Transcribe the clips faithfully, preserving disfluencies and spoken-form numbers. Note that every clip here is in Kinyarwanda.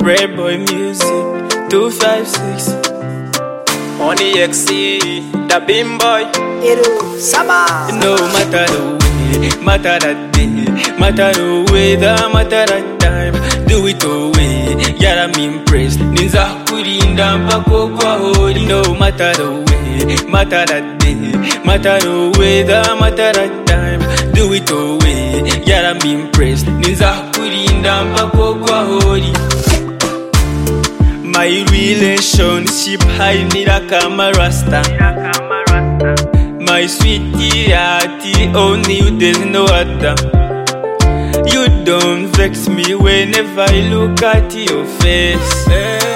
Red Boy Music, two five six. Money X C, the Beam Boy. Iru Saba. No matter the way, matter the day, matter the weather, matter the time. Do it away, yeah I'm impressed. Ninza kurinda mpaka kwa hodi. No matter the way, matter the day, matter the weather, matter the time. Do it away, yeah I'm impressed. Ninza kurinda mpaka kwa hodi. My relationship high nira kama rasta. My sweetie hearty, only you there's no other. You don't vex me whenever I look at your face.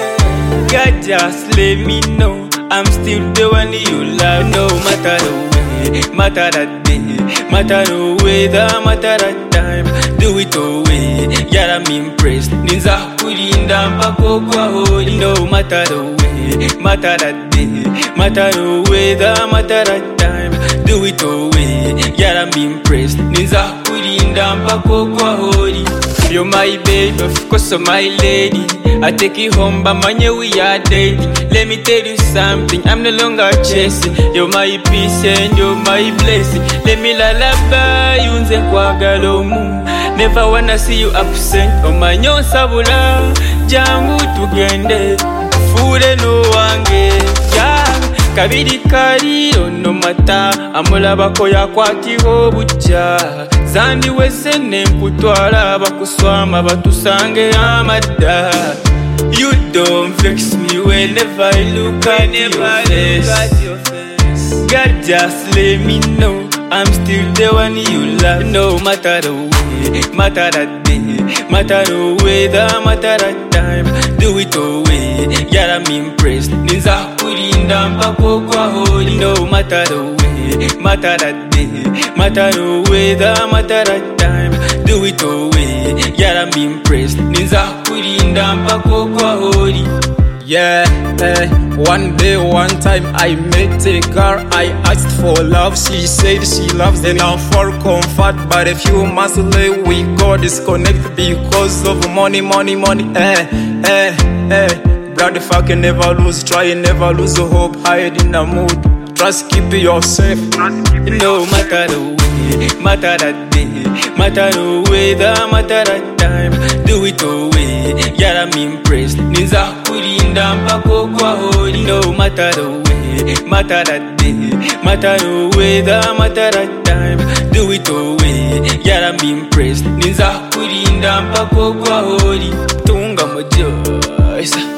God just let me know I'm still the one you love. No matter the way, matter the day, matter the weather, matter the time. Do it away, yeah I'm impressed. Ninza kurinda mpaka kwa hodi. No matter the way, matter the day, matter the weather, matter the time. Do it away, yeah I'm impressed. Ninza kurinda mpaka kwa hodi. You're my baby, of course you're my lady. I take you home, but man, we are dating. Let me tell you something, I'm no longer chasing. You're my peace and you're my blessing. Let me lullaby you nze kwagalomu. Never wanna see you upset. Omanyo sabula, jangu tugende. Fure no wange, yeah. Kabiri kari ono mata. Amulaba ko yakwatiho bucha. Zandi wese nenkutwala bakuswama batusange amada. You don't vex me whenever I look at your face. God just let me know I'm still the one you love. No matter the way, matter the day, matter the weather, matter the time. Do it away, yeah I'm impressed. Ninza kurinda mpaka kwa hodi. No matter the way, matter the day, matter the weather, matter the time. Do it away, yeah I'm impressed. Ninza kurinda mpaka kwa hodi. Yeah, eh, one day, one time I met a girl, I asked for love, she said she loves me now for comfort. But a few months later we got disconnected because of money, money, money. Eh, eh, eh, bloody fucking never lose, try and never lose hope, hide in the mood. Trust, keep yourself. No matter the way, matter the day, matter the weather, matter the time. Do it away, yeah I'm impressed. Ninza kurinda mpaka kwa hodi. No matter the way, matter the day, matter the weather, matter the time. Do it away, yeah I'm impressed. Ninza kurinda mpaka kwa hodi. Tunga mojoisa.